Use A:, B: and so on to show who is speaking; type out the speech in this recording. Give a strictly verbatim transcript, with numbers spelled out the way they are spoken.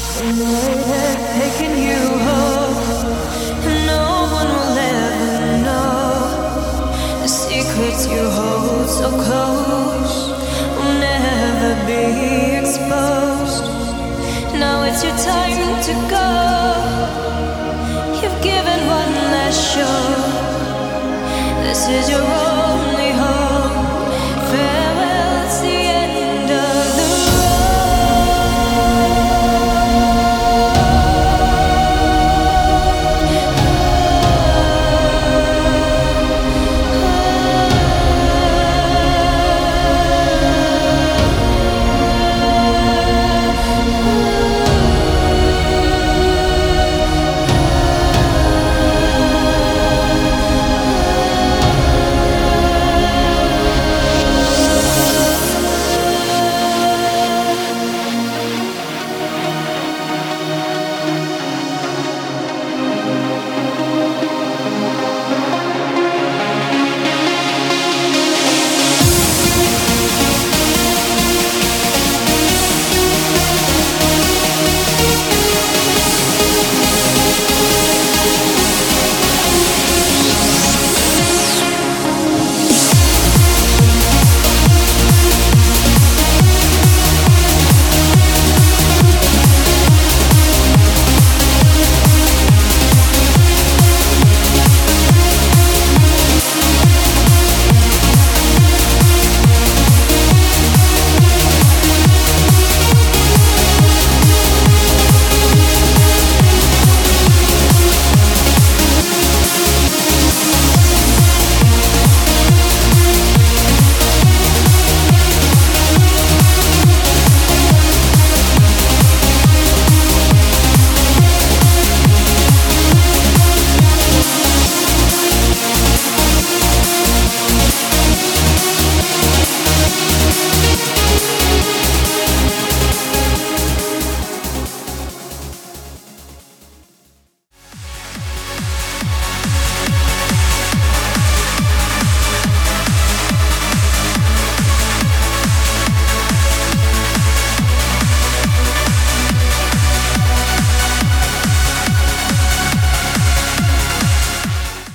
A: Might have taken you home, and no one will ever know. The secrets you hold so close will never be exposed. Now it's your time to go. You've given one last show. This is your role.